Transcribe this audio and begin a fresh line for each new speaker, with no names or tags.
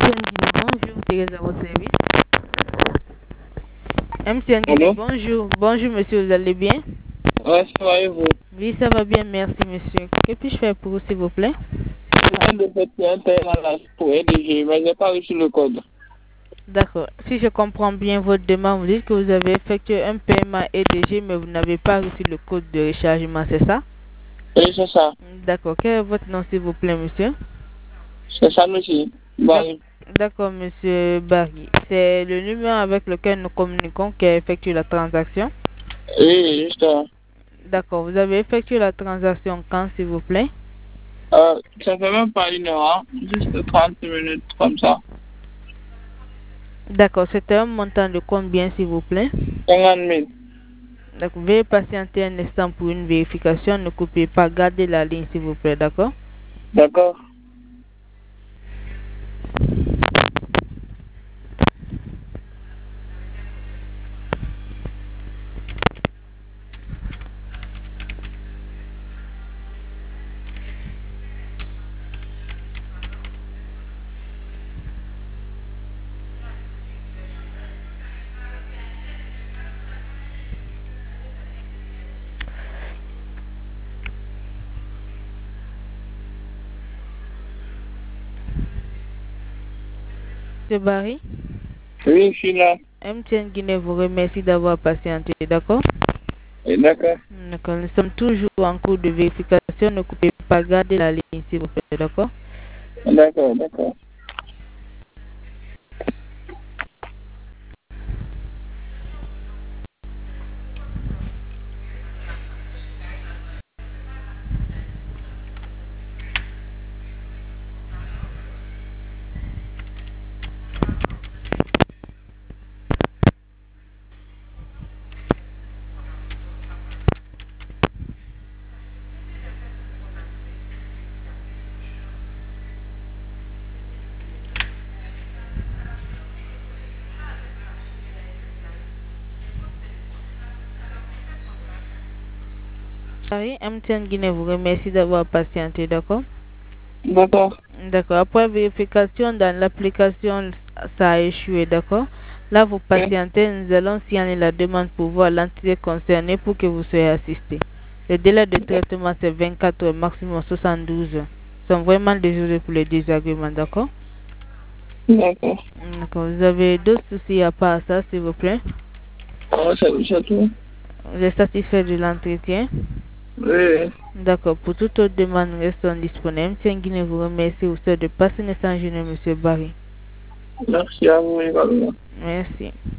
bonjour, Thérèse à votre service. MTN Guinée,
Allô?
bonjour. Bonjour, monsieur, vous allez bien?
Ouais, ça va et vous?
Oui, ça va bien, merci, monsieur. Que puis-je faire pour vous, s'il vous plaît?
Je viens de faire un paiement là pour EDG, mais j'ai pas reçu le code.
D'accord. Si je comprends bien votre demande, vous dites que vous avez effectué un paiement EDG, mais vous n'avez pas reçu le code de rechargement, c'est ça?
Oui, c'est ça.
D'accord. Quel est votre nom, s'il vous plaît, monsieur?
C'est ça, monsieur.
D'ac-
Bon,
D'accord, monsieur Barry. C'est le numéro avec lequel nous communiquons qui a effectué la transaction?
oui, justement.
D'accord. Vous avez effectué la transaction quand, s'il vous plaît?
Ça fait même pas une heure, hein? Juste 30 minutes comme ça.
D'accord. C'était un montant de combien, s'il vous plaît?
50 000.
Donc, veuillez patienter un instant pour une vérification. Ne coupez pas. Gardez la ligne, s'il vous plaît. D'accord?
D'accord.
Monsieur Barry,
Oui, je suis là.
MTN Guinée vous remercie d'avoir patienté. D'accord?
Oui, d'accord.
D'accord. Nous sommes toujours en cours de vérification. Ne coupez pas. Gardez la ligne, s'il vous plaît. D'accord?
D'accord, d'accord.
Barry, MTN Guinée vous remercie d'avoir patienté. D'accord?
D'accord.
D'accord. Après vérification dans l'application, ça a échoué. D'accord? Là, vous
Oui,
patientez. Nous allons signaler la demande pour voir l'entité concernée pour que vous soyez assisté. Le délai de traitement, c'est 24 heures, maximum 72 heures. Nous sommes vraiment désolés pour le désagrément. D'accord?
d'accord.
D'accord. Vous avez d'autres soucis à part ça, s'il vous plaît?
C'est tout.
Vous êtes satisfait de l'entretien?
Oui, oui.
D'accord. Pour toute autre demande, nous restons disponibles. Tiens, Guinée vous remercie aussi de passer une excellente journée, monsieur Barry.
Merci à vous également.
Merci.